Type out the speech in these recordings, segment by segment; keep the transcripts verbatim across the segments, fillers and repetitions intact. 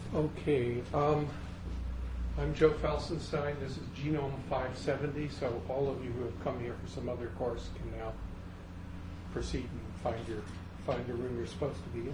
Okay, um, I'm Joe Felsenstein. This is Genome five seventy, so all of you who have come here for some other course can now proceed and find your find the room you're supposed to be in.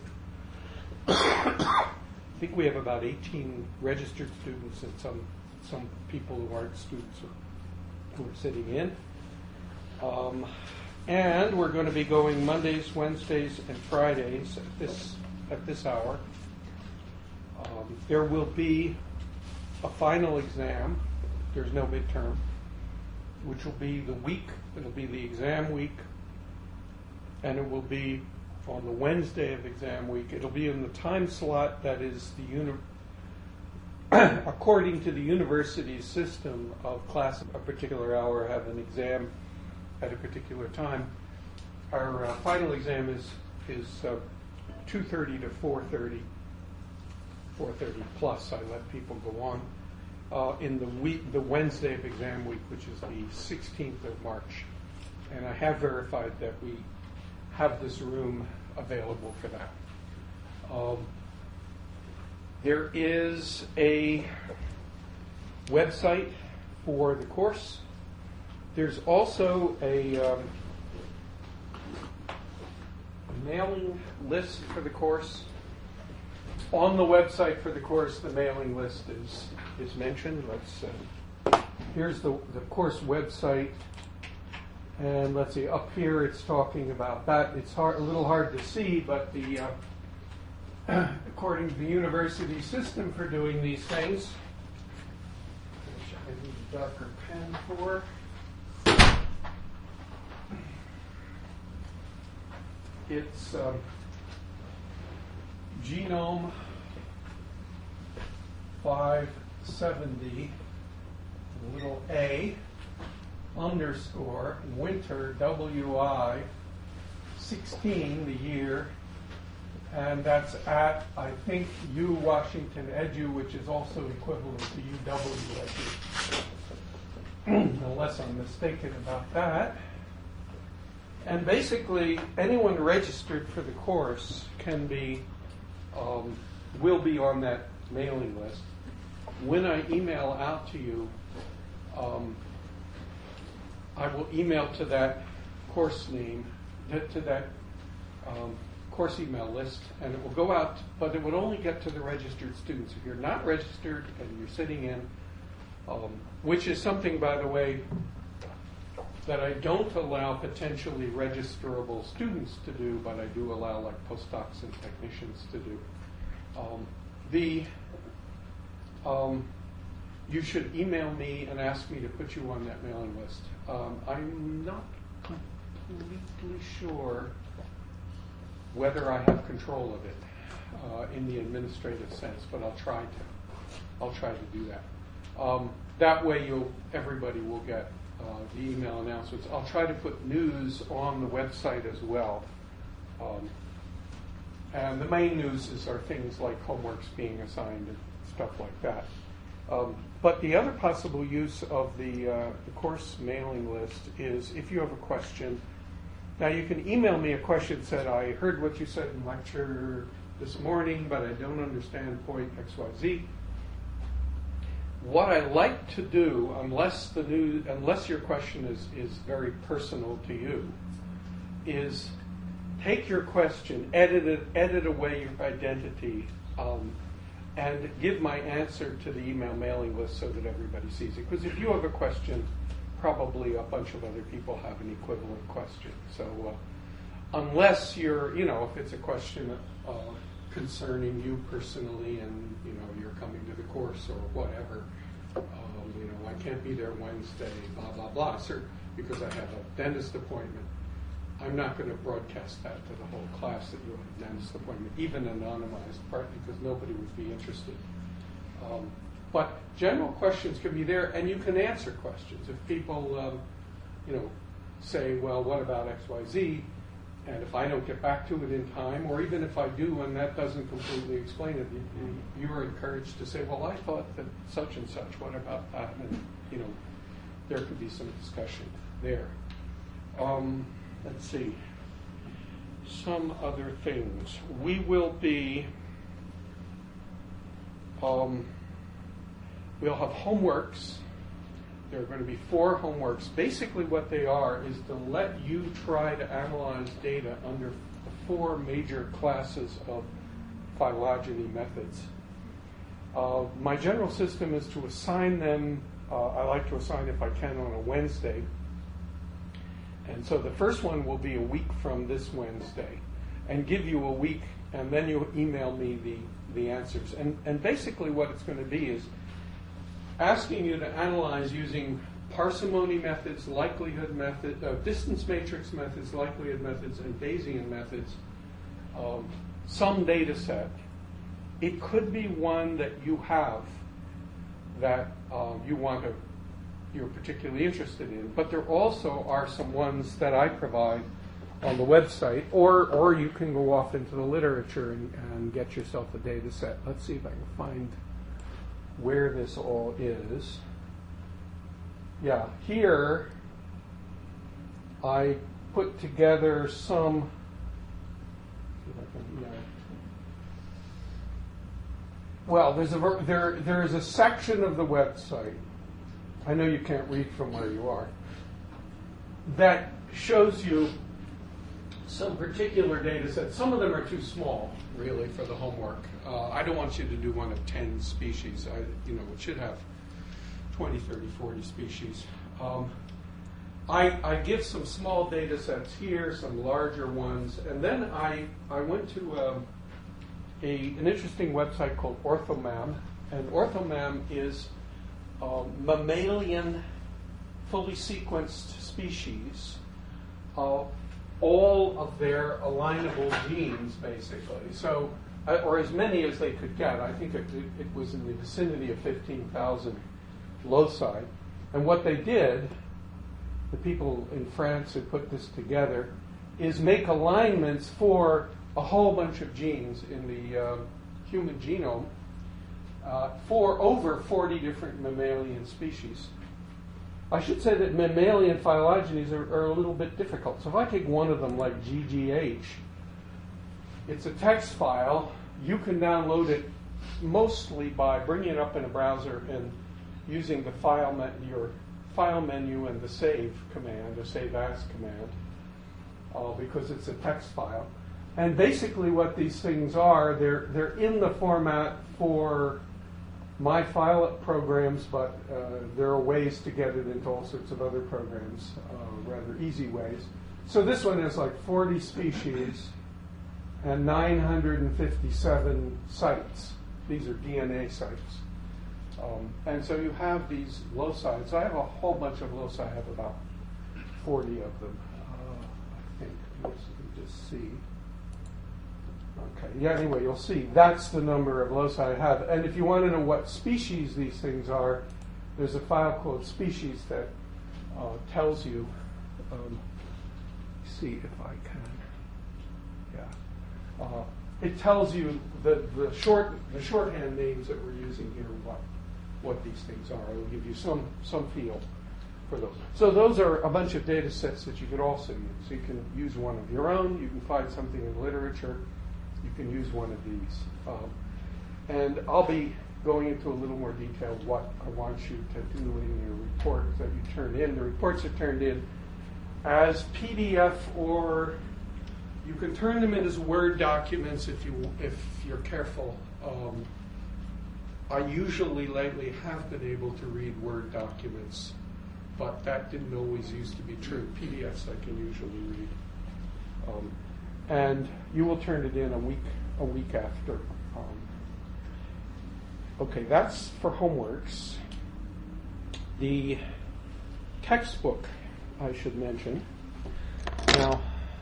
I think we have about eighteen registered students and some some people who aren't students who are sitting in. Um, and we're going to be going Mondays, Wednesdays, and Fridays at this at this hour. Um, there will be a final exam. There's no midterm, which will be the week. It'll be the exam week, and it will be on the Wednesday of exam week. It'll be in the time slot that is the uni- according to the university's system of class a particular hour, have an exam at a particular time. Our uh, final exam is is uh, two thirty to four thirty. four thirty plus. I let people go on uh, in the week, the Wednesday of exam week, which is the sixteenth of March, and I have verified that we have this room available for that. Um, there is a website for the course. There's also a, um, a mailing list for the course. On the website for the course, the mailing list is is mentioned. Let's uh, here's the the course website, and let's see, up here it's talking about that. It's hard, a little hard to see, but the uh, according to the university system for doing these things, which I need a darker pen for. It's um, Genome five seventy, a little a, underscore, winter, W I, sixteen, the year, and that's at, I think, U Washington Edu, which is also equivalent to U W Edu, unless I'm mistaken about that. And basically, anyone registered for the course can be Um, will be on that mailing list. When I email out to you, um, I will email to that course name, to that um, course email list, and it will go out, but it would only get to the registered students. If you're not registered and you're sitting in, um, which is something, by the way, that I don't allow potentially registerable students to do, but I do allow like postdocs and technicians to do. Um, the um, you should email me and ask me to put you on that mailing list. Um, I'm not completely sure whether I have control of it uh, in the administrative sense, but I'll try to. I'll try to do that. Um, that way, you'll everybody will get Uh, the email announcements. I'll try to put news on the website as well. Um, and the main news is are things like homeworks being assigned and stuff like that. Um, but the other possible use of the, uh, the course mailing list is if you have a question. Now you can email me a question that said, I heard what you said in lecture this morning, but I don't understand point X Y Z. What I like to do, unless the new, unless your question is, is very personal to you, is take your question, edit it, edit away your identity, um, and give my answer to the email mailing list so that everybody sees it. Because if you have a question, probably a bunch of other people have an equivalent question. So uh, unless you're, you know, if it's a question uh, concerning you personally and, you know, you're coming to the course or whatever, um, you know, I can't be there Wednesday, blah, blah, blah, sir, because I have a dentist appointment. I'm not going to broadcast that to the whole class that you have a dentist appointment, even anonymized, partly because nobody would be interested. Um, but general questions can be there, and you can answer questions. If people, um, you know, say, well, what about X Y Z? And if I don't get back to it in time, or even if I do and that doesn't completely explain it, you, you are encouraged to say, well, I thought that such and such, what about that? And, you know, there could be some discussion there. Um, let's see. Some other things. We will be um, we'll have homeworks. There are going to be four homeworks. Basically what they are is to let you try to analyze data under the four major classes of phylogeny methods. Uh, my general system is to assign them, uh, I like to assign if I can on a Wednesday. And so the first one will be a week from this Wednesday, and give you a week, and then you email me the, the answers. And, and basically what it's going to be is asking you to analyze using parsimony methods, likelihood method, uh, distance matrix methods, likelihood methods, and Bayesian methods, um, some data set. It could be one that you have that uh, you want to, you're particularly interested in, but there also are some ones that I provide on the website, or or you can go off into the literature and, and get yourself a data set. Let's see if I can find where this all is. Yeah, here I put together some, see if I can, yeah. Well, there's a ver- there there is a section of the website, I know you can't read from where you are, that shows you some particular data sets. Some of them are too small, really, for the homework. Uh, I don't want you to do one of ten species. I, you know, it should have twenty, thirty, forty species. Um, I, I give some small data sets here, some larger ones, and then I, I went to um, a, an interesting website called OrthoMam, and OrthoMam is um, mammalian, fully sequenced species, uh, all of their alignable genes, basically. So, uh, or as many as they could get. I think it, it, it was in the vicinity of fifteen thousand loci. And what they did, the people in France who put this together, is make alignments for a whole bunch of genes in the uh, human genome uh, for over forty different mammalian species. I should say that mammalian phylogenies are, are a little bit difficult. So if I take one of them like G G H, it's a text file. You can download it mostly by bringing it up in a browser and using the file me- your file menu and the save command, or save as command, uh, because it's a text file. And basically what these things are, they're they're in the format for my file programs, but uh, there are ways to get it into all sorts of other programs, uh, rather easy ways. So this one is like forty species and nine hundred fifty-seven sites. These are D N A sites. Um, and so you have these loci. So I have a whole bunch of loci. I have about forty of them. Uh, I think. Let's just see. Okay. Yeah. Anyway, you'll see that's the number of loci I have. And if you want to know what species these things are, there's a file called species that uh, tells you. Um, see if I can. Yeah. Uh, it tells you the the short the shorthand names that we're using here. What what these things are. It will give you some some feel for those. So those are a bunch of data sets that you could also use. So you can use one of your own. You can find something in literature. You can use one of these. Um, and I'll be going into a little more detail what I want you to do in your report that you turn in. The reports are turned in as P D F, or you can turn them in as Word documents if you if you're careful. Um, I usually lately have been able to read Word documents, but that didn't always used to be true. P D Fs I can usually read. Um, and you will turn it in a week a week after. Um, okay, that's for homeworks. The textbook, I should mention. Now,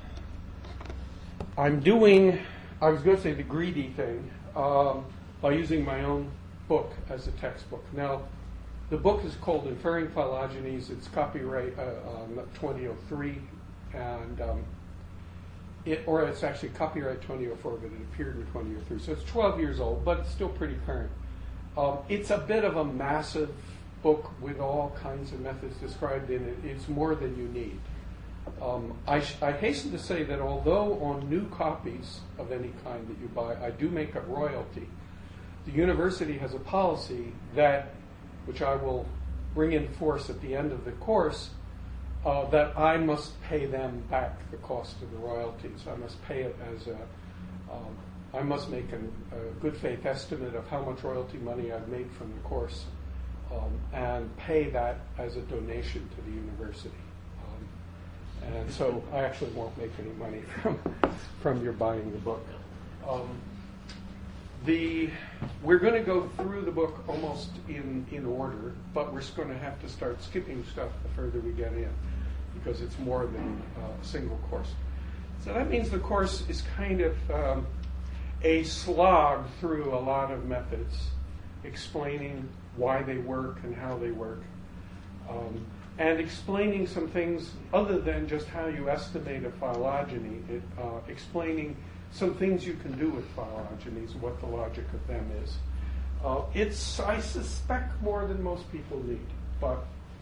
I'm doing, I was going to say the greedy thing, um, by using my own book as a textbook. Now, the book is called Inferring Phylogenies. It's copyright uh, um, twenty oh three, and um, it, or it's actually copyright twenty oh four, but it appeared in twenty oh three. So it's twelve years old, but it's still pretty current. Um, it's a bit of a massive book with all kinds of methods described in it. It's more than you need. Um, I, sh- I hasten to say that although on new copies of any kind that you buy, I do make a royalty, the university has a policy that, which I will bring in force at the end of the course, uh, that I must pay them back the cost of the royalties. I must pay it as a, um, I must make an, a good faith estimate of how much royalty money I've made from the course, um, and pay that as a donation to the university. Um, and so I actually won't make any money from from your buying the book. Um, The, we're going to go through the book almost in, in order, but we're going to have to start skipping stuff the further we get in, because it's more than uh, a single course. So that means the course is kind of um, a slog through a lot of methods, explaining why they work and how they work, um, and explaining some things other than just how you estimate a phylogeny, it, uh, explaining some things you can do with phylogenies, what the logic of them is. Uh, it's, I suspect, more than most people need, but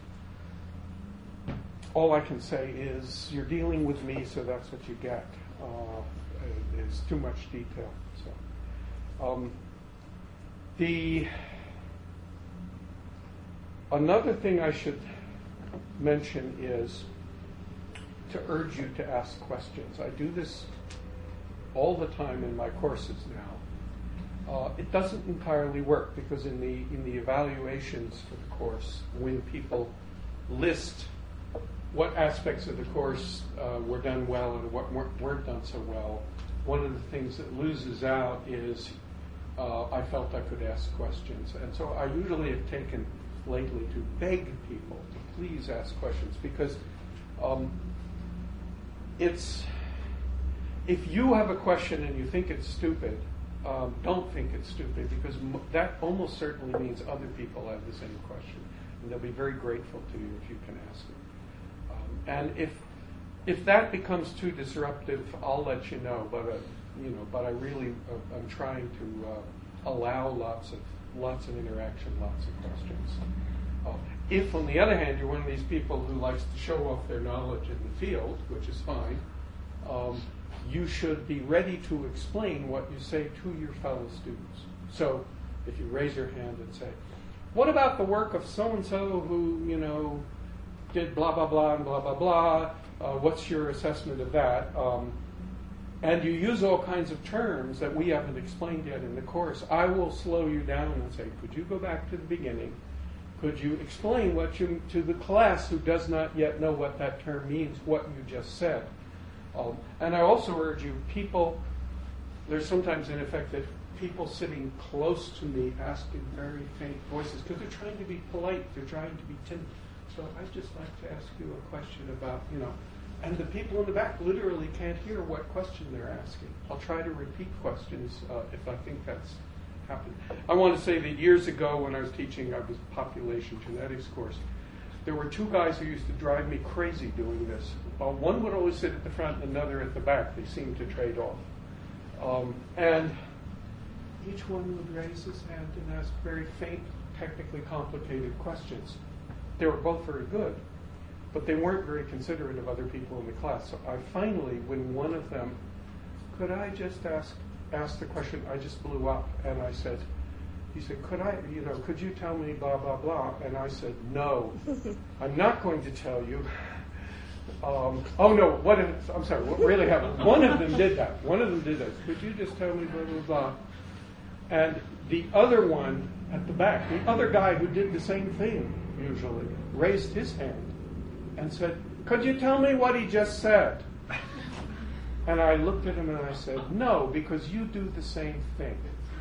all I can say is you're dealing with me, so that's what you get. Uh, it's too much detail. So, um, the another thing I should mention is to urge you to ask questions. I do this all the time in my courses now. Uh, it doesn't entirely work because in the in the evaluations for the course, when people list what aspects of the course uh, were done well and what weren't, weren't done so well, one of the things that loses out is uh, I felt I could ask questions. And so I usually have taken lately to beg people to please ask questions, because um, it's if you have a question and you think it's stupid, um, don't think it's stupid, because m- that almost certainly means other people have the same question, and they'll be very grateful to you if you can ask it. Um, and if if that becomes too disruptive, I'll let you know. But uh, you know, but I really uh, I'm trying to uh, allow lots of lots of interaction, lots of questions. Uh, if, on the other hand, you're one of these people who likes to show off their knowledge in the field, which is fine. Um, you should be ready to explain what you say to your fellow students. So if you raise your hand and say, what about the work of so-and-so who, you know, did blah, blah, blah, and blah, blah, blah, uh, what's your assessment of that? Um, and you use all kinds of terms that we haven't explained yet in the course, I will slow you down and say, could you go back to the beginning? Could you explain what you, to the class who does not yet know what that term means, what you just said? Um, and I also urge you, people, there's sometimes in effect that people sitting close to me asking very faint voices because they're trying to be polite, they're trying to be timid. So I'd just like to ask you a question about, you know, and the people in the back literally can't hear what question they're asking. I'll try to repeat questions uh, if I think that's happened. I want to say that years ago when I was teaching, I was a population genetics course, there were two guys who used to drive me crazy doing this. Well, one would always sit at the front and another at the back. They seemed to trade off. Um, and each one would raise his hand and ask very faint, technically complicated questions. They were both very good, but they weren't very considerate of other people in the class. So I finally, when one of them, could I just ask, ask the question, I just blew up and I said, he said, could I, you know, could you tell me blah, blah, blah? And I said, no, I'm not going to tell you. Um, oh, no, what if, I'm sorry, what really happened? One of them did that. One of them did that. Could you just tell me blah, blah, blah? And the other one at the back, the other guy who did the same thing, usually, raised his hand and said, could you tell me what he just said? And I looked at him and I said, no, because you do the same thing.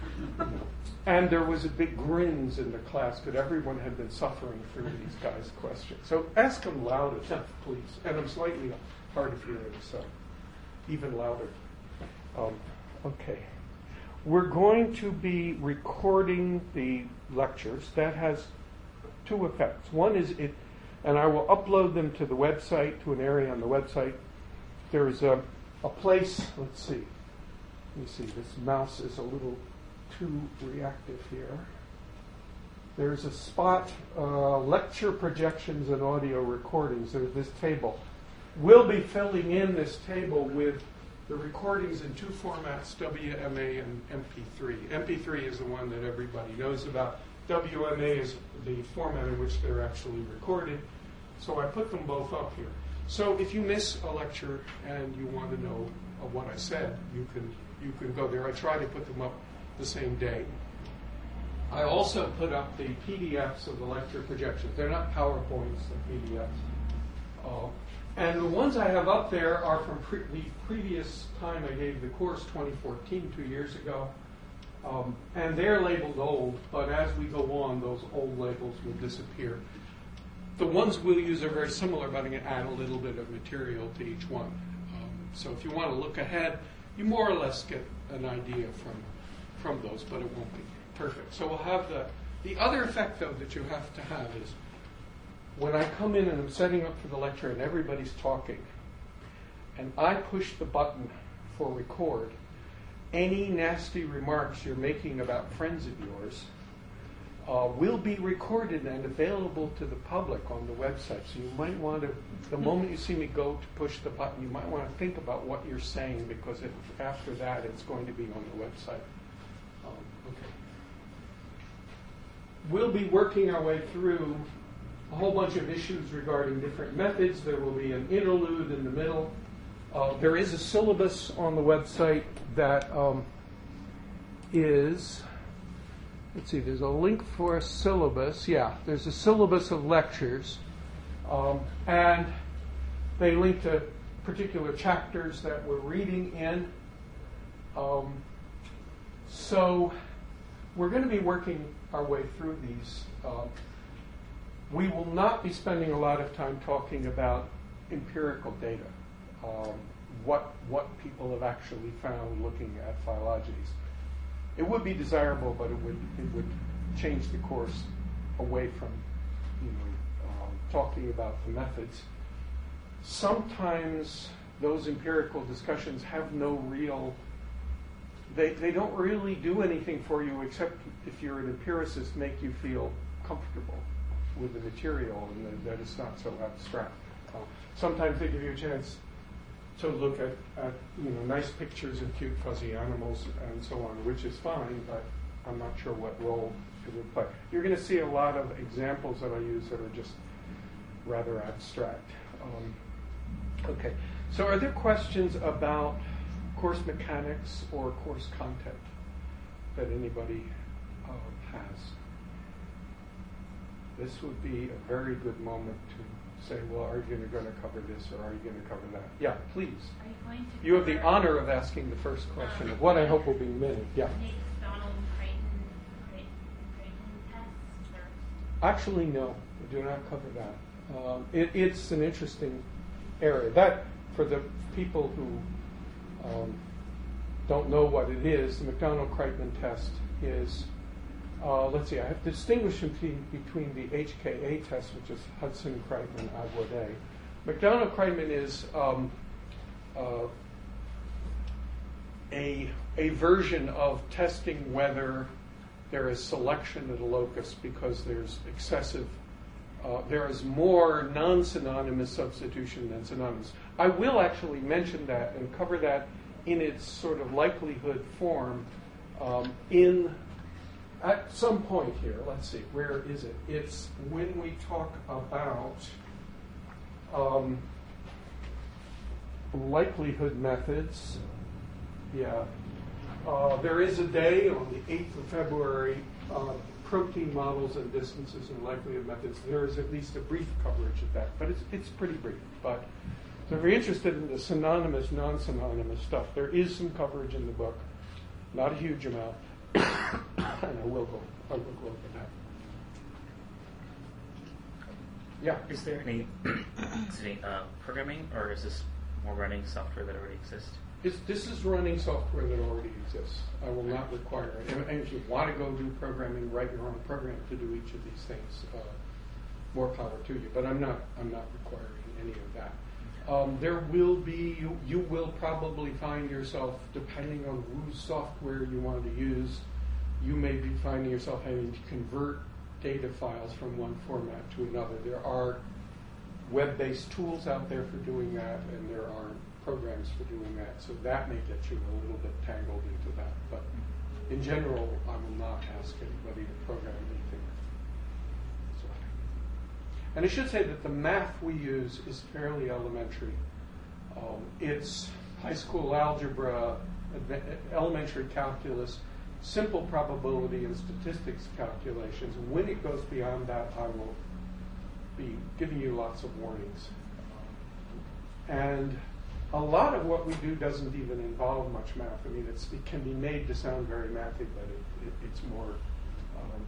And there was a big grins in the class because everyone had been suffering through these guys' questions. So ask them loud enough, please. And I'm slightly hard of hearing, so even louder. Um, okay. We're going to be recording the lectures. That has two effects. One is it, and I will upload them to the website, to an area on the website. There's a, a place, let's see. Let me see, this mouse is a little too reactive here. There's a spot, uh, lecture projections and audio recordings. There's this table. We'll be filling in this table with the recording's in two formats, W M A and M P three. M P three is the one that everybody knows about. W M A is the format in which they're actually recorded. So I put them both up here. So if you miss a lecture and you want to know uh, what I said, you can you can go there. I try to put them up the same day. I also put up the P D Fs of the lecture projections. They're not PowerPoints, they're P D Fs. Uh, and the ones I have up there are from pre- the previous time I gave the course, twenty fourteen, two years ago. Um, and they're labeled old, but as we go on, those old labels will disappear. The ones we'll use are very similar, but I'm going to add a little bit of material to each one. Um, so if you want to look ahead, you more or less get an idea from from those, but it won't be perfect. So we'll have the, the other effect, though, that you have to have is when I come in and I'm setting up for the lecture and everybody's talking, and I push the button for record, any nasty remarks you're making about friends of yours uh, will be recorded and available to the public on the website. So you might want to, the moment you see me go to push the button, you might want to think about what you're saying, because if, after that it's going to be on the website. Um, okay. We'll be working our way through a whole bunch of issues regarding different methods. There will be an interlude in the middle. Uh, there is a syllabus on the website that um, is, let's see, there's a link for a syllabus. Yeah, there's a syllabus of lectures. Um, and they link to particular chapters that we're reading in. Um, so we're going to be working our way through these. Uh, we will not be spending a lot of time talking about empirical data. Um, what what people have actually found looking at phylogenies. It would be desirable, but it would it would change the course away from you know um, talking about the methods. Sometimes those empirical discussions have no real. They they don't really do anything for you except if you're an empiricist, make you feel comfortable with the material and that, that it's not so abstract. Uh, sometimes they give you a chance to look at, at you know nice pictures of cute fuzzy animals and so on, which is fine, but I'm not sure what role it would play. You're going to see a lot of examples that I use that are just rather abstract. Um, okay, so are there questions about course mechanics or course content that anybody uh, has? This would be a very good moment to say, well, are you going to cover this or are you going to cover that? Yeah, please. Are you going to You have the honor of asking the first question um, of what I hope will be a minute. Yeah. Macdonald-Crichton test? Or? Actually, no, we do not cover that. Um, it, it's an interesting area. That, for the people who um, don't know what it is, the Macdonald-Crichton test is, uh, let's see, I have to distinguish between, between the H K A test, which is Hudson-Crichton, Aguaday. Macdonald-Crichton is um, uh, a, a version of testing whether there is selection at a locus because there's excessive, uh, there is more non-synonymous substitution than synonymous. I will actually mention that and cover that in its sort of likelihood form um, in at some point here. Let's see, where is it? It's when we talk about um, likelihood methods. Yeah. Uh, there is a day on the eighth of February, uh, protein models and distances and likelihood methods. There is at least a brief coverage of that, but it's it's pretty brief. But so if you're interested in the synonymous, non-synonymous stuff, there is some coverage in the book, not a huge amount, and I will go, I will go over that. Yeah. Is there any excuse me, uh, programming, or is this more running software that already exists? This, this is running software that already exists. I will not require it. And, and if you want to go do programming, write your own program to do each of these things. Uh, more power to you. But I'm not. I'm not requiring any of that. Um, there will be. You, you will probably find yourself, depending on whose software you want to use, you may be finding yourself having to convert data files from one format to another. There are web-based tools out there for doing that, and there are programs for doing that, so that may get you a little bit tangled into that. But in general, I will not ask anybody to program anything. So. And I should say that the math we use is fairly elementary. Um, it's high school algebra, adva- elementary calculus, simple probability and statistics calculations. When it goes beyond that, I will be giving you lots of warnings. And a lot of what we do doesn't even involve much math. I mean, it's, it can be made to sound very mathy, but it, it, it's more um,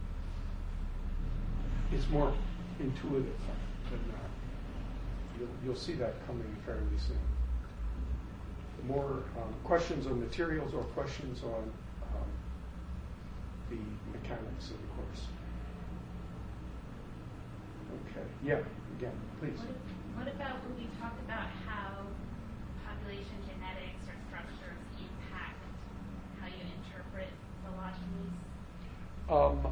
it's more intuitive than that. You'll, you'll see that coming fairly soon. More um, questions on materials or questions on um, the mechanics of the course. Okay. Yeah. Again, please. What, what about when we talk about how population genetics or structures impact how you interpret phylogenies? Um,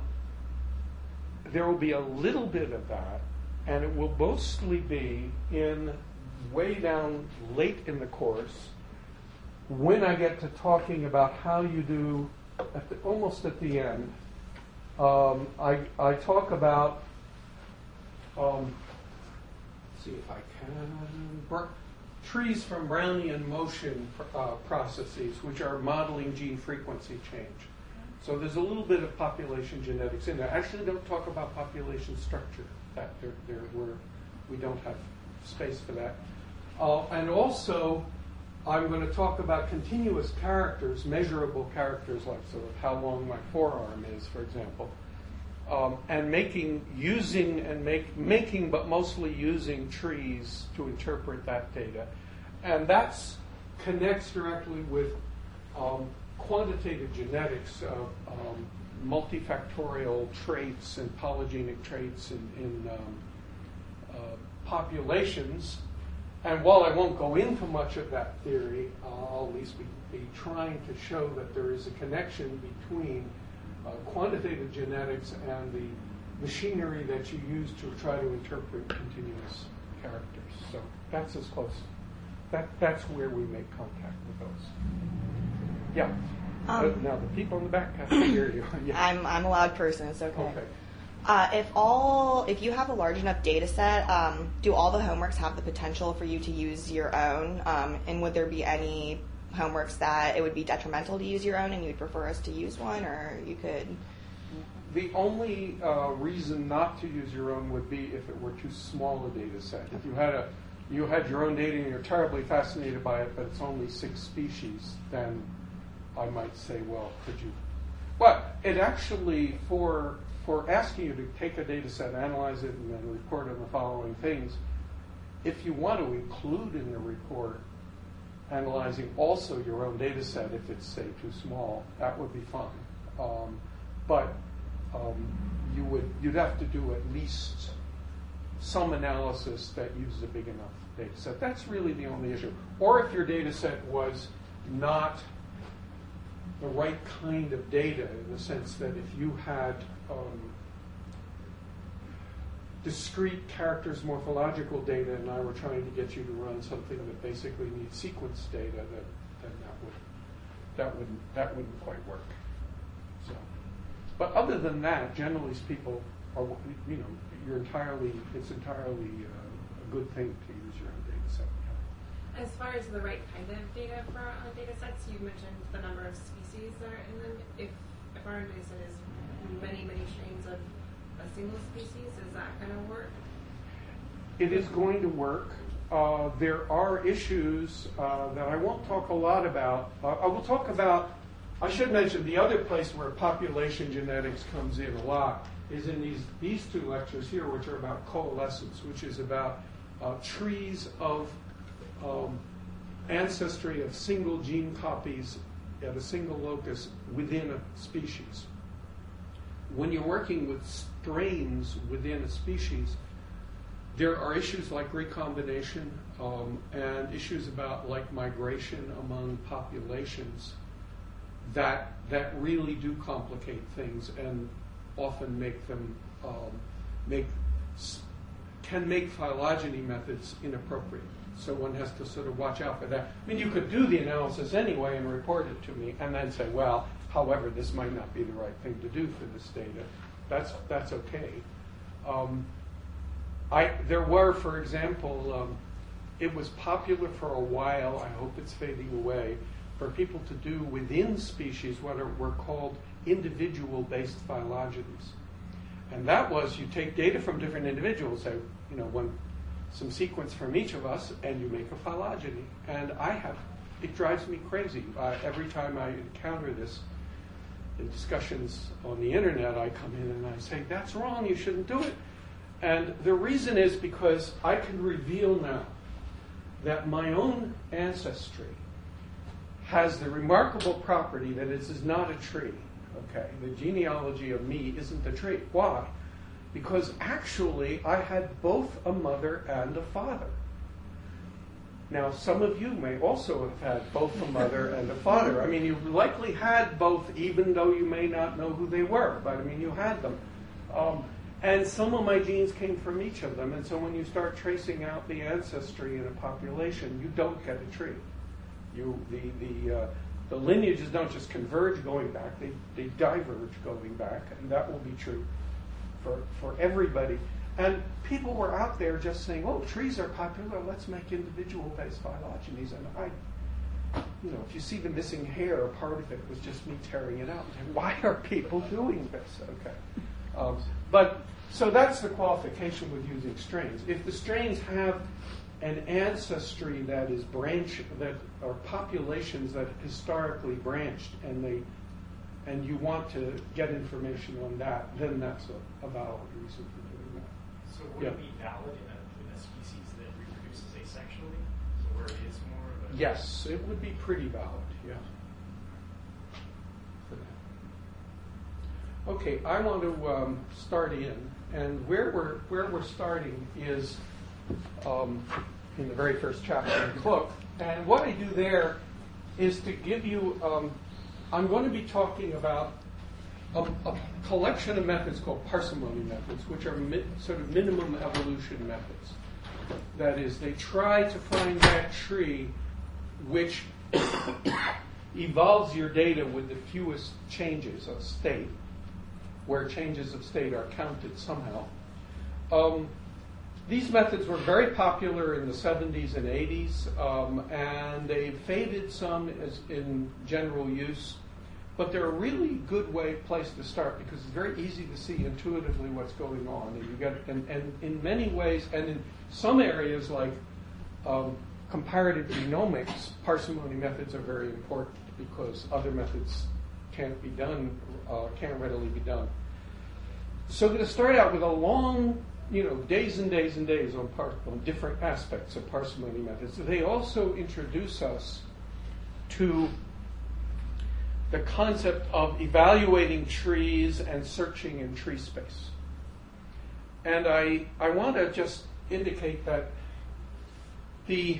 there will be a little bit of that, and it will mostly be in way down late in the course when I get to talking about how you do, at the, almost at the end. Um, I, I talk about, um, let's see if I can, br- trees from Brownian motion uh, processes, which are modeling gene frequency change. So there's a little bit of population genetics in there. Actually, don't talk about population structure. That there, there we're, we don't have space for that. Uh, and also, I'm going to talk about continuous characters, measurable characters, like sort of how long my forearm is, for example, um, and making, using and make, making, but mostly using trees to interpret that data, and that's connects directly with um, quantitative genetics of um, multifactorial traits and polygenic traits in, in um, uh, populations. And while I won't go into much of that theory, I'll at least be, be trying to show that there is a connection between uh, quantitative genetics and the machinery that you use to try to interpret continuous characters. So that's as close. That, that's where we make contact with those. Yeah. Um, uh, now the people in the back have to hear you. Yeah. I'm I'm a loud person. It's okay. Okay. Uh, if all, if you have a large enough data set, um, do all the homeworks have the potential for you to use your own? Um, and would there be any homeworks that it would be detrimental to use your own and you'd prefer us to use one, or you could? The only uh, reason not to use your own would be if it were too small a data set. If you had a, you had your own data and you're terribly fascinated by it, but it's only six species, then I might say, well, could you? But it actually, for for asking you to take a data set, analyze it, and then report on the following things, if you want to include in the report analyzing also your own data set, if it's, say, too small, that would be fine. Um, but um, you would, you'd have to do at least some analysis that uses a big enough data set. That's really the only issue. Or if your data set was not the right kind of data, in the sense that if you had um, discrete characters morphological data and I were trying to get you to run something that basically needs sequence data, that, then that would that wouldn't that wouldn't quite work. So, but other than that, generally people are, you know, you're entirely it's entirely uh, a good thing to use your own data set. As far as the right kind of data for our own data sets, you mentioned the number of species that are in them. If, if our own data set is many, many strains of a single species, is that going to work? It is going to work. Uh, there are issues uh, that I won't talk a lot about. Uh, I will talk about, I should mention the other place where population genetics comes in a lot is in these, these two lectures here, which are about coalescence, which is about uh, trees of Um, ancestry of single gene copies at a single locus within a species. When you're working with strains within a species, there are issues like recombination um, and issues about like migration among populations that that really do complicate things and often make them um, make can make phylogeny methods inappropriate. So one has to sort of watch out for that. I mean, you could do the analysis anyway and report it to me, and then say, well, however, this might not be the right thing to do for this data. That's that's okay. Um, I there were, for example, um, it was popular for a while. I hope it's fading away, for people to do within species what are, were called individual-based phylogenies, and that was you take data from different individuals, say, you know, one. some sequence from each of us, and you make a phylogeny. And I have, it drives me crazy. Uh, every time I encounter this in discussions on the internet, I come in and I say, that's wrong, you shouldn't do it. And the reason is because I can reveal now that my own ancestry has the remarkable property that it is not a tree. Okay, the genealogy of me isn't a tree. Why? Because actually I had both a mother and a father. Now, some of you may also have had both a mother and a father. I mean, you likely had both, even though you may not know who they were, but I mean, you had them. Um, and some of my genes came from each of them, and so when you start tracing out the ancestry in a population, you don't get a tree. You, the, the, uh, the lineages don't just converge going back, they, they diverge going back, and that will be true for, for everybody. And people were out there just saying, oh, trees are popular, let's make individual-based phylogenies. And I, you know, if you see the missing hair, part of it was just me tearing it out. And why are people doing this? Okay. Um, but, so that's the qualification with using strains. If the strains have an ancestry that is branch, that are populations that historically branched, and they and you want to get information on that, then that's a, a valid reason for doing that. So would Yeah. it be valid in a, in a species that reproduces asexually? So where it is more of a... Yes, it would be pretty valid, yeah. For that. Okay, I want to um, start in, and where we're where we're starting is um, in the very first chapter of the book. And what I do there is to give you, um, I'm going to be talking about a, a collection of methods called parsimony methods, which are mi- sort of minimum evolution methods. That is, they try to find that tree which evolves your data with the fewest changes of state, where changes of state are counted somehow. Um, these methods were very popular in the seventies and eighties, um, and they faded some as in general use. But they're a really good way place to start because it's very easy to see intuitively what's going on, and you get and, and in many ways, and in some areas like um, comparative genomics, parsimony methods are very important because other methods can't be done, uh, can't readily be done. So I'm going to start out with a long, you know, days and days and days on, par- on different aspects of parsimony methods. They also introduce us to the concept of evaluating trees and searching in tree space. And I, I want to just indicate that the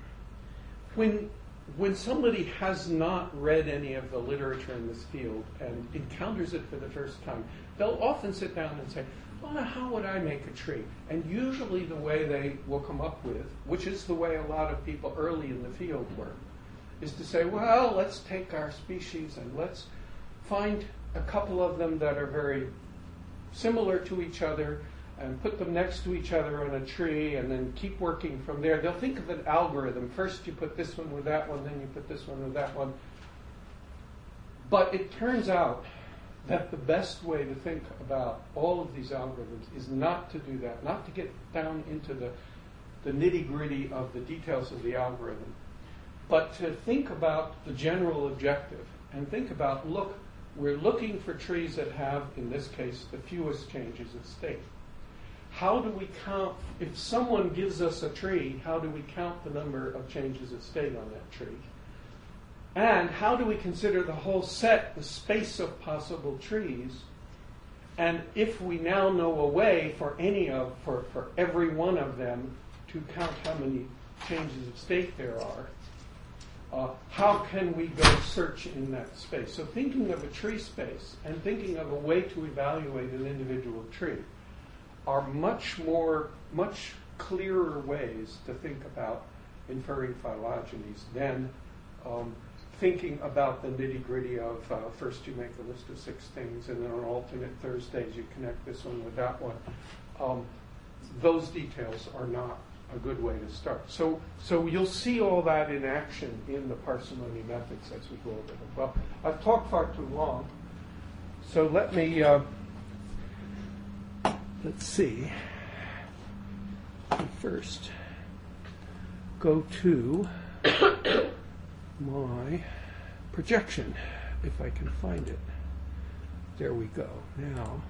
when when somebody has not read any of the literature in this field and encounters it for the first time, they'll often sit down and say, well, how would I make a tree? And usually the way they will come up with, which is the way a lot of people early in the field were, is to say, well, let's take our species and let's find a couple of them that are very similar to each other and put them next to each other on a tree and then keep working from there. They'll think of an algorithm. First you put this one with that one, then you put this one with that one. But it turns out that the best way to think about all of these algorithms is not to do that, not to get down into the, the nitty-gritty of the details of the algorithm, but to think about the general objective and think about, look, we're looking for trees that have, in this case, the fewest changes of state. How do we count, if someone gives us a tree, how do we count the number of changes of state on that tree? And how do we consider the whole set, the space of possible trees? And if we now know a way for any of, for, for every one of them to count how many changes of state there are, Uh, how can we go search in that space? So thinking of a tree space and thinking of a way to evaluate an individual tree are much more, much clearer ways to think about inferring phylogenies than um, thinking about the nitty-gritty of uh, first you make a list of six things, and then on alternate Thursdays you connect this one with that one. Um, those details are not a good way to start. So, so you'll see all that in action in the parsimony methods as we go over them. Well, I've talked far too long, so let me, uh, let's see, first go to my projection, if I can find it. There we go. Now,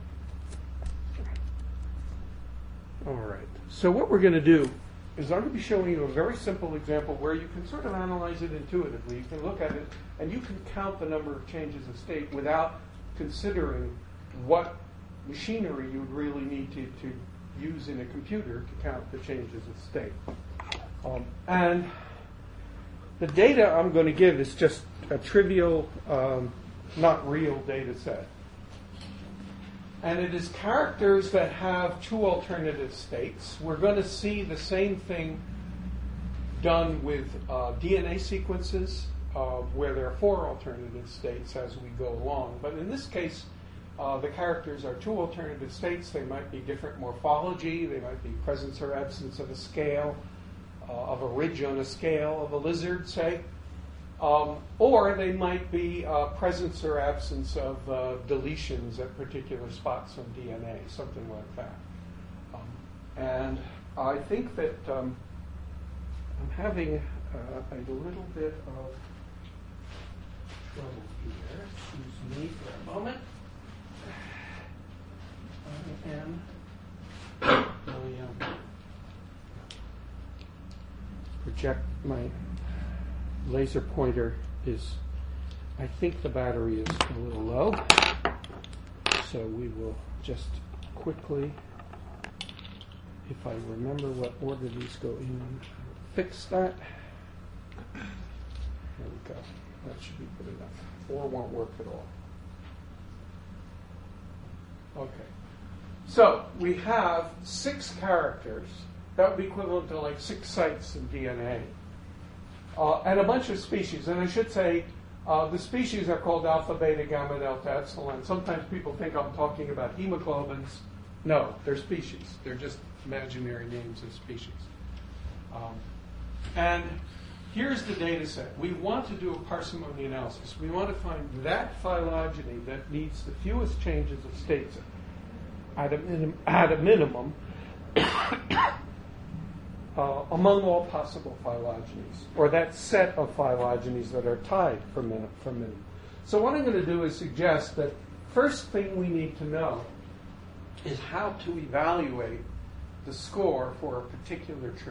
all right. So what we're going to do is I'm going to be showing you a very simple example where you can sort of analyze it intuitively. You can look at it, and you can count the number of changes of state without considering what machinery you would really need to, to use in a computer to count the changes of state. Um, and the data I'm going to give is just a trivial, um, not real data set. And it is characters that have two alternative states. We're going to see the same thing done with uh, D N A sequences, uh, where there are four alternative states as we go along. But in this case, uh, the characters are two alternative states. They might be different morphology. They might be presence or absence of a scale, uh, of a ridge on a scale of a lizard, say. Um, or they might be uh, presence or absence of uh, deletions at particular spots on D N A, something like that. Um, and I think that um, I'm having uh, a little bit of trouble here. Excuse me for a moment. I am really, um, project my laser pointer is, I think the battery is a little low, so we will just quickly, if I remember what order these go in, fix that. There we go. That should be good enough. Or won't work at all. Okay. So we have six characters. That would be equivalent to like six sites in D N A. Uh, and a bunch of species. And I should say, uh, the species are called alpha, beta, gamma, delta, epsilon. Sometimes people think I'm talking about hemoglobins. No, they're species. They're just imaginary names of species. Um, and here's the data set. We want to do a parsimony analysis. We want to find that phylogeny that needs the fewest changes of states at a, minim- at a minimum Uh, among all possible phylogenies, or that set of phylogenies that are tied for minimum. For minimum. So what I'm going to do is suggest that first thing we need to know is how to evaluate the score for a particular tree.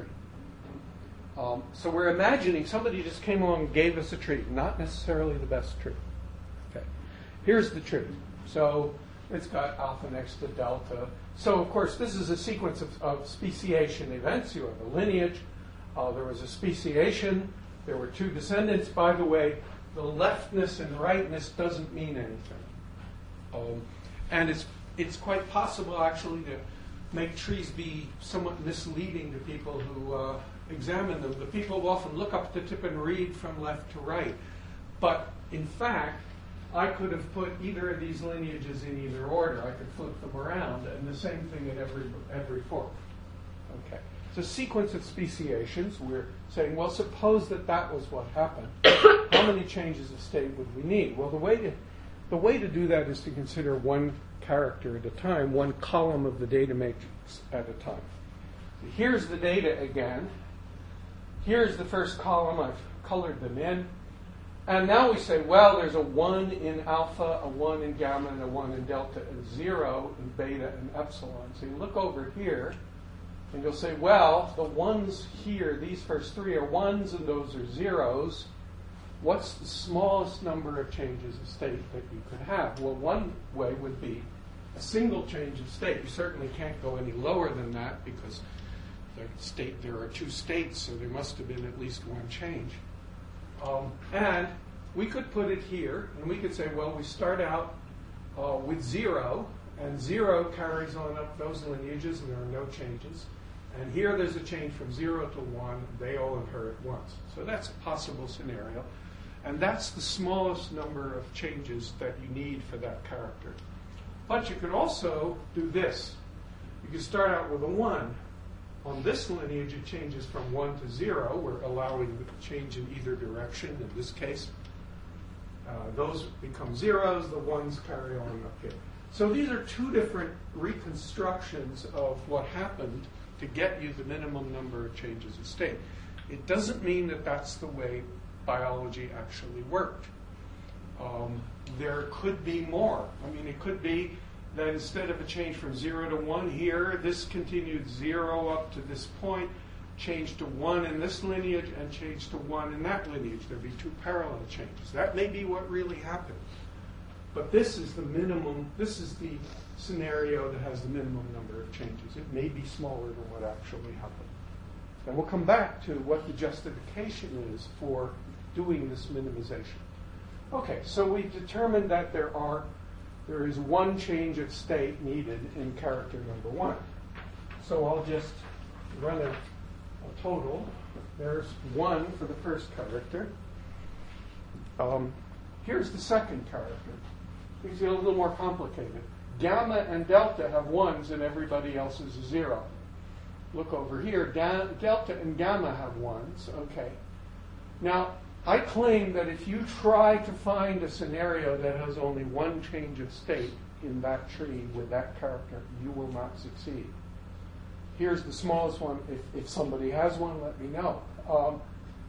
Um, so we're imagining somebody just came along and gave us a tree, not necessarily the best tree. Okay, here's the tree. So it's got alpha next to delta. So, of course, this is a sequence of, of speciation events. You have a lineage. Uh, there was a speciation. There were two descendants. By the way, the leftness and rightness doesn't mean anything. Um, and it's, it's quite possible, actually, to make trees be somewhat misleading to people who uh, examine them. The people often look up the tip and read from left to right. But, in fact, I could have put either of these lineages in either order. I could flip them around, and the same thing at every every fork. Okay. It's a sequence of speciations. We're saying, well, suppose that that was what happened. How many changes of state would we need? Well, the way to the way to do that is to consider one character at a time, one column of the data matrix at a time. Here's the data again. Here's the first column. I've colored them in. And now we say, well, there's a one in alpha, a one in gamma, and a one in delta, and zero in beta and epsilon. So you look over here, and you'll say, well, the ones here, these first three are ones, and those are zeros. What's the smallest number of changes of state that you could have? Well, one way would be a single change of state. You certainly can't go any lower than that because the state, there are two states, so there must have been at least one change. Um, and we could put it here, and we could say, well, we start out uh, with zero, and zero carries on up those lineages, and there are no changes. And here there's a change from zero to one. They all inherit once. So that's a possible scenario. And that's the smallest number of changes that you need for that character. But you could also do this. You could start out with a one. On this lineage, it changes from one to zero. We're allowing the change in either direction in this case. Uh, those become zeros. The ones carry on up here. So these are two different reconstructions of what happened to get you the minimum number of changes of state. It doesn't mean that that's the way biology actually worked. Um, there could be more. I mean, it could be that instead of a change from zero to one here, this continued zero up to this point, changed to one in this lineage, and changed to one in that lineage. There'd be two parallel changes. That may be what really happened. But this is the minimum, this is the scenario that has the minimum number of changes. It may be smaller than what actually happened. And we'll come back to what the justification is for doing this minimization. Okay, so we've determined that there are there is one change of state needed in character number one. So I'll just run a, a total. There's one for the first character. Um, here's the second character. Things get a little more complicated. Gamma and delta have ones and everybody else is a zero. Look over here. Da- delta and gamma have ones. Okay. Now, I claim that if you try to find a scenario that has only one change of state in that tree with that character, you will not succeed. Here's the smallest one. If, if somebody has one, let me know. Um,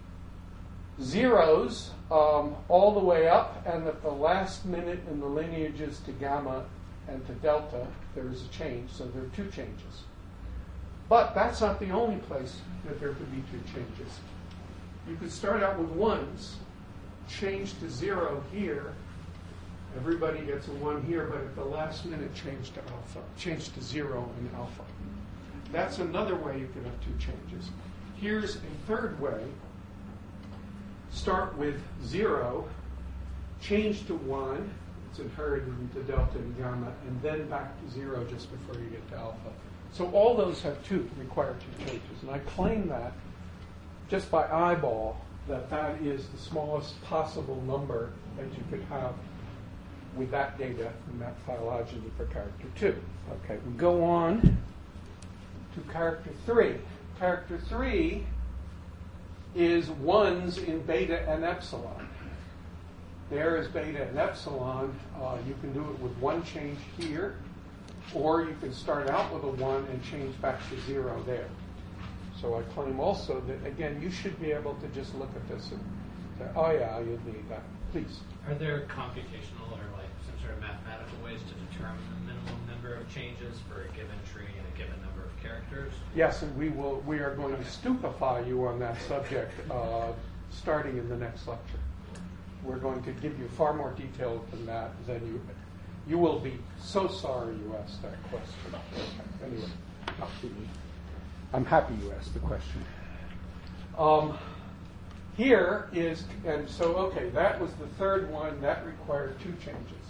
zeros um, all the way up, and at the last minute in the lineages to gamma and to delta, there is a change. So there are two changes. But that's not the only place that there could be two changes. You could start out with ones, change to zero here. Everybody gets a one here, but at the last minute change to alpha, change to zero in alpha. That's another way you could have two changes. Here's a third way. Start with zero, change to one, it's inherited into delta and gamma, and then back to zero just before you get to alpha. So all those have two, require two changes. And I claim that just by eyeball, that that is the smallest possible number that you could have with that data and that phylogeny for character two. Okay, we go on to character three. Character three is ones in beta and epsilon. There is beta and epsilon. Uh, you can do it with one change here, or you can start out with a one and change back to zero there. So I claim also that, again, you should be able to just look at this and say, oh yeah, you need that. Please. Are there computational or like some sort of mathematical ways to determine the minimum number of changes for a given tree and a given number of characters? Yes, and we will. We are going to stupefy you on that subject uh, starting in the next lecture. We're going to give you far more detail than that. Than you, you will be so sorry you asked that question. Okay. Anyway, not to me. I'm happy you asked the question. Um, here is, and so, okay, that was the third one. That required two changes.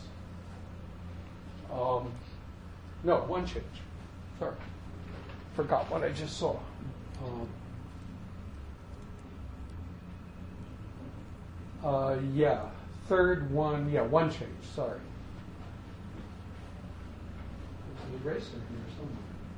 Um, no, one change. Sorry. Forgot what I just saw. Um, uh, yeah, third one, yeah, one change, sorry. There's an eraser here somewhere.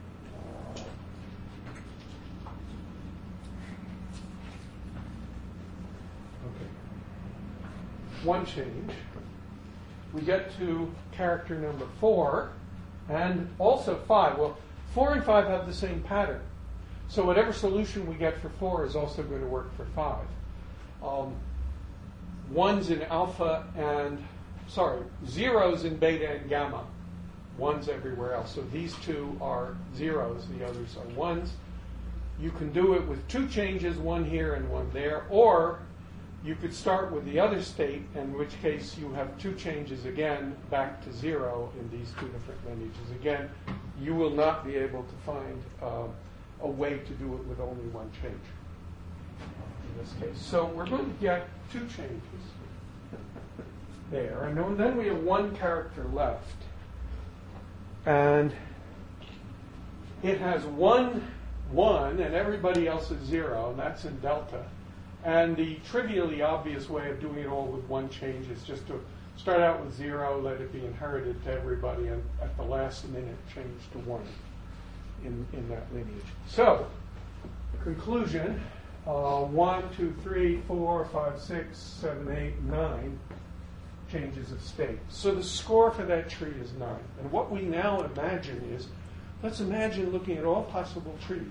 One change. We get to character number four, and also five. Well, four and five have the same pattern. So whatever solution we get for four is also going to work for five. Um, ones in alpha and, sorry, zeros in beta and gamma. Ones everywhere else. So these two are zeros, the others are ones. You can do it with two changes, one here and one there, or you could start with the other state, in which case you have two changes again back to zero in these two different lineages. Again, you will not be able to find uh, a way to do it with only one change in this case. So we're going to get two changes there. And then we have one character left. And it has one one, and everybody else is zero, and that's in delta. And the trivially obvious way of doing it all with one change is just to start out with zero, let it be inherited to everybody, and at the last minute change to one in, in that lineage. So, conclusion, uh, one, two, three, four, five, six, seven, eight, nine changes of state. So the score for that tree is nine. And what we now imagine is, let's imagine looking at all possible trees.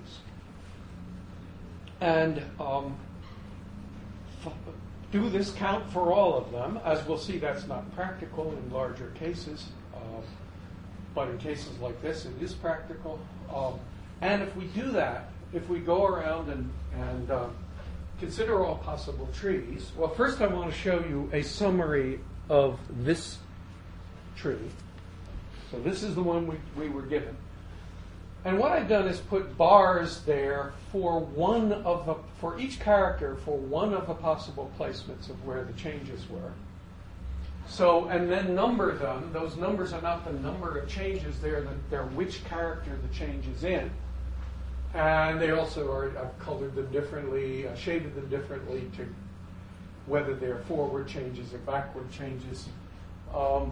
And um, f- do this count for all of them. As we'll see, that's not practical in larger cases. Uh, but in cases like this, it is practical. Um, and if we do that, if we go around and, and uh, consider all possible trees, well, first I want to show you a summary of this tree. So this is the one we, we were given. And what I've done is put bars there for one of the, for each character for one of the possible placements of where the changes were. So, and then number them. Those numbers are not the number of changes, they're, the, they're which character the change is in. And they also are, I've colored them differently, uh, shaded them differently to whether they're forward changes or backward changes. Um,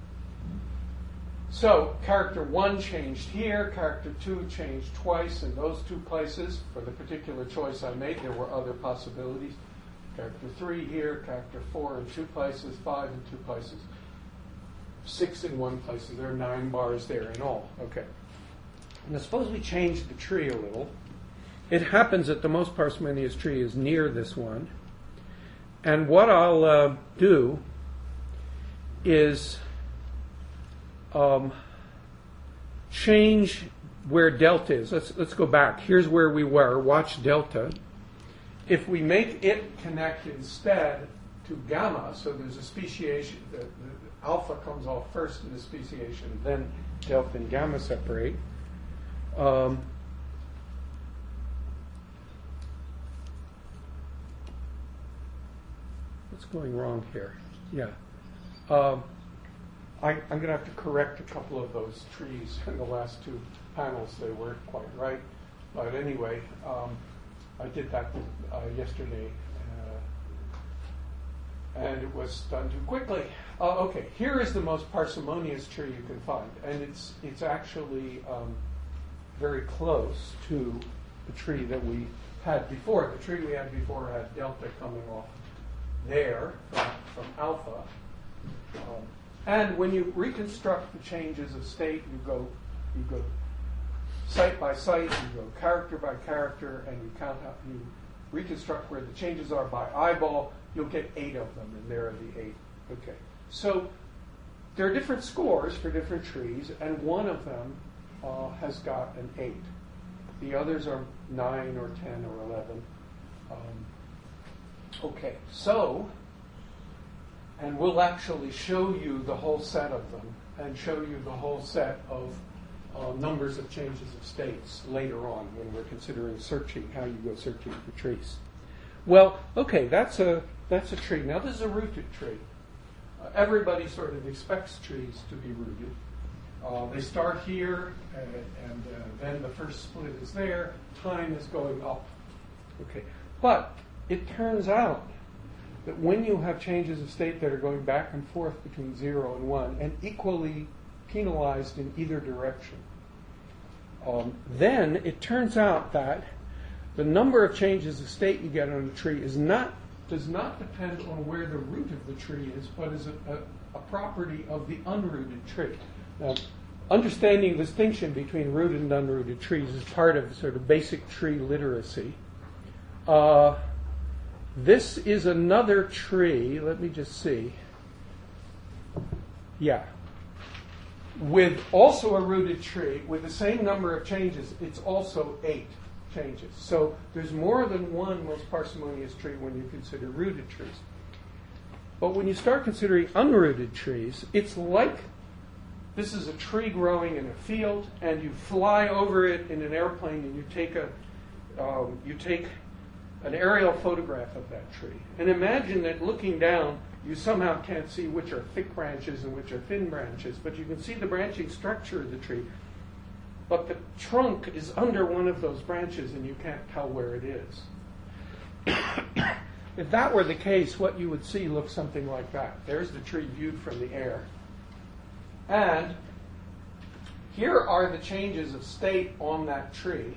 so character one changed here, character two changed twice in those two places. For the particular choice I made, there were other possibilities. Character three here, character four in two places, five in two places, six in one place. So there are nine bars there in all. Okay. Now suppose we change the tree a little. It happens that the most parsimonious tree is near this one. And what I'll uh, do is um, change where delta is. Let's let's go back. Here's where we were. Watch delta. If we make it connect instead to gamma, so there's a speciation, the, the, the alpha comes off first in the speciation, then delta and gamma separate. Um, what's going wrong here? Yeah. Um, I, I'm going to have to correct a couple of those trees in the last two panels. They weren't quite right. But anyway, um, I did that uh, yesterday, uh, and it was done too quickly. Uh, okay, here is the most parsimonious tree you can find, and it's it's actually um, very close to the tree that we had before. The tree we had before had delta coming off there from, from alpha. Um, and when you reconstruct the changes of state, you go you go site by site, you go character by character, and you count out, you reconstruct where the changes are by eyeball. You'll get eight of them, and there are the eight. Okay, so there are different scores for different trees, and one of them uh, has got an eight. The others are nine or ten or eleven. Um, okay, so, and we'll actually show you the whole set of them, and show you the whole set of uh, numbers of changes of states later on when we're considering searching, how you go searching for trees. Well, okay, that's a that's a tree. Now this is a rooted tree. Uh, everybody sort of expects trees to be rooted. Uh, they start here, and, and uh, then the first split is there. Time is going up. Okay, but it turns out that when you have changes of state that are going back and forth between zero and one, and equally penalized in either direction, um, then it turns out that the number of changes of state you get on a tree is not does not depend on where the root of the tree is, but is a, a, a property of the unrooted tree. Now, understanding the distinction between rooted and unrooted trees is part of sort of basic tree literacy. Uh, this is another tree. Let me just see. Yeah. With also a rooted tree, with the same number of changes, it's also eight changes. So there's more than one most parsimonious tree when you consider rooted trees. But when you start considering unrooted trees, it's like this is a tree growing in a field, and you fly over it in an airplane, and you take a um, you take an aerial photograph of that tree. And imagine that looking down, you somehow can't see which are thick branches and which are thin branches, but you can see the branching structure of the tree. but the trunk is under one of those branches and you can't tell where it is. If that were the case, what you would see looks something like that. There's the tree viewed from the air. And here are the changes of state on that tree.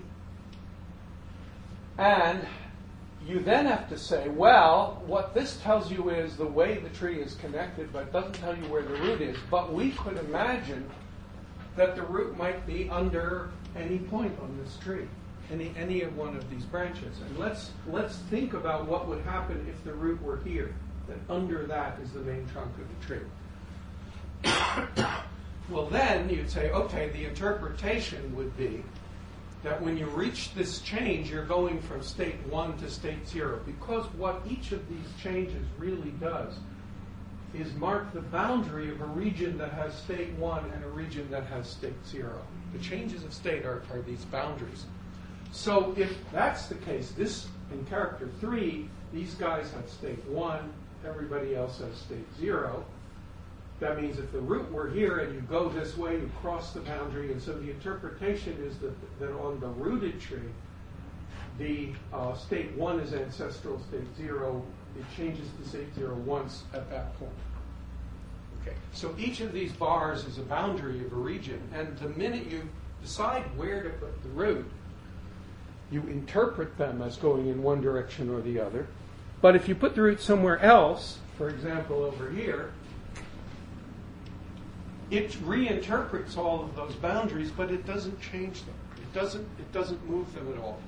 And you then have to say, well, what this tells you is the way the tree is connected, but it doesn't tell you where the root is. But we could imagine that the root might be under any point on this tree, any any of one of these branches. And let's let's think about what would happen if the root were here, that under that is the main trunk of the tree. Well, then you'd say, okay, the interpretation would be that when you reach this change, you're going from state one to state zero, because what each of these changes really does is mark the boundary of a region that has state one and a region that has state zero. The changes of state are, are these boundaries. So if that's the case, this in character three, these guys have state one, everybody else has state zero. That means if the root were here and you go this way, you cross the boundary. And so the interpretation is that, that on the rooted tree, the uh, state one is ancestral, state zero, it changes to state zero once at that point. Okay. So each of these bars is a boundary of a region. And the minute you decide where to put the root, you interpret them as going in one direction or the other. But if you put the root somewhere else, for example, over here, it reinterprets all of those boundaries, but it doesn't change them. It doesn't, it doesn't move them at all.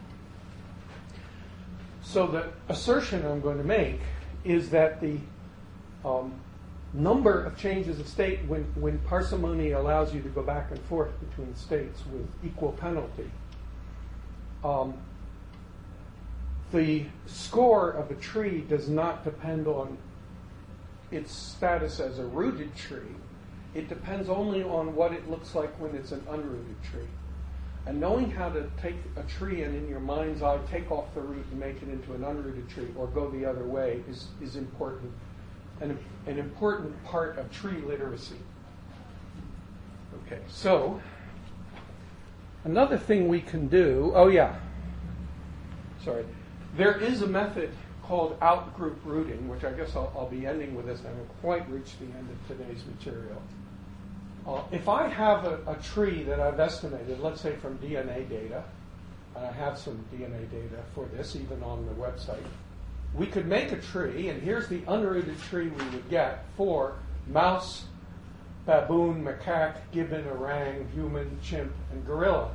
So the assertion I'm going to make is that the um, number of changes of state, when, when parsimony allows you to go back and forth between states with equal penalty, um, the score of a tree does not depend on its status as a rooted tree. It depends only on what it looks like when it's an unrooted tree. And knowing how to take a tree and in your mind's eye take off the root and make it into an unrooted tree or go the other way is, is important, an, an important part of tree literacy. Okay, so another thing we can do, oh yeah, sorry. There is a method called outgroup rooting, which I guess I'll, I'll be ending with this. I haven't quite reached the end of today's material. Uh, if I have a, a tree that I've estimated, let's say from D N A data, and I have some D N A data for this, even on the website, we could make a tree, and here's the unrooted tree we would get for mouse, baboon, macaque, gibbon, orang, human, chimp, and gorilla.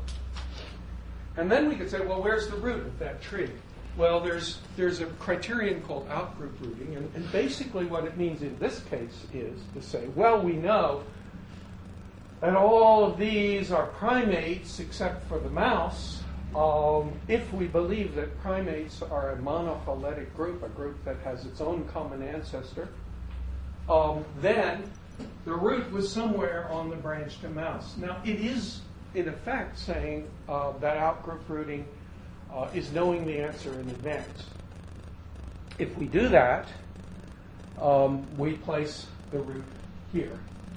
And then we could say, well, where's the root of that tree? Well, there's there's a criterion called outgroup rooting, and, and basically what it means in this case is to say, well, we know that all of these are primates except for the mouse. Um, if we believe that primates are a monophyletic group, a group that has its own common ancestor, um, then the root was somewhere on the branch to mouse. Now, it is, in effect, saying uh, that outgroup rooting Uh, is knowing the answer in advance. If we do that, um, we place the root here.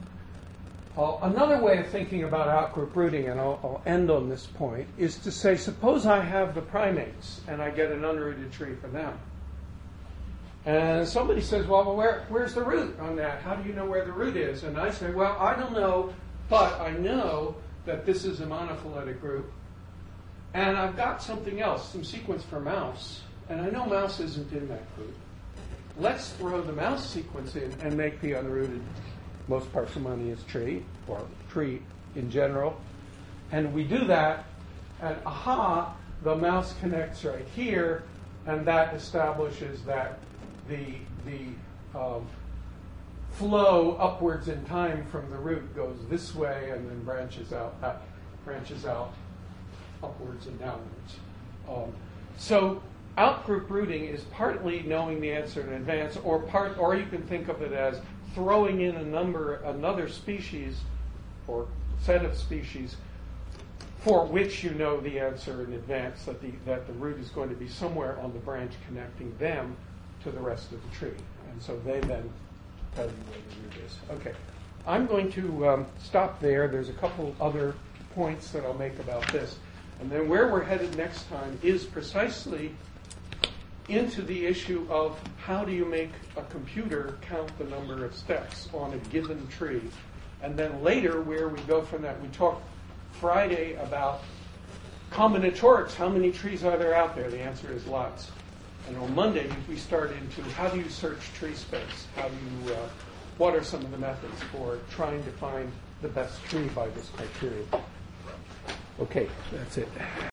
Uh, another way of thinking about outgroup rooting, and I'll, I'll end on this point, is to say, suppose I have the primates and I get an unrooted tree for them. And somebody says, well, where, where's the root on that? How do you know where the root is? And I say, well, I don't know, but I know that this is a monophyletic group. And I've got something else, some sequence for mouse, and I know mouse isn't in that group. Let's throw the mouse sequence in and make the unrooted most parsimonious tree, or tree in general. And we do that, and aha, the mouse connects right here, and that establishes that the, the um, flow upwards in time from the root goes this way and then branches out, uh, branches out. upwards and downwards. Um, so outgroup rooting is partly knowing the answer in advance, or part, or you can think of it as throwing in a number, another species or set of species for which you know the answer in advance, that the that the root is going to be somewhere on the branch connecting them to the rest of the tree, and so they then tell you where the root is. Okay, I'm going to um, stop there. There's a couple other points that I'll make about this. And then where we're headed next time is precisely into the issue of how do you make a computer count the number of steps on a given tree. And then later, where we go from that, we talked Friday about combinatorics. How many trees are there out there? The answer is lots. And on Monday, we start into how do you search tree space? How do you, uh, what are some of the methods for trying to find the best tree by this criterion? Okay, that's it.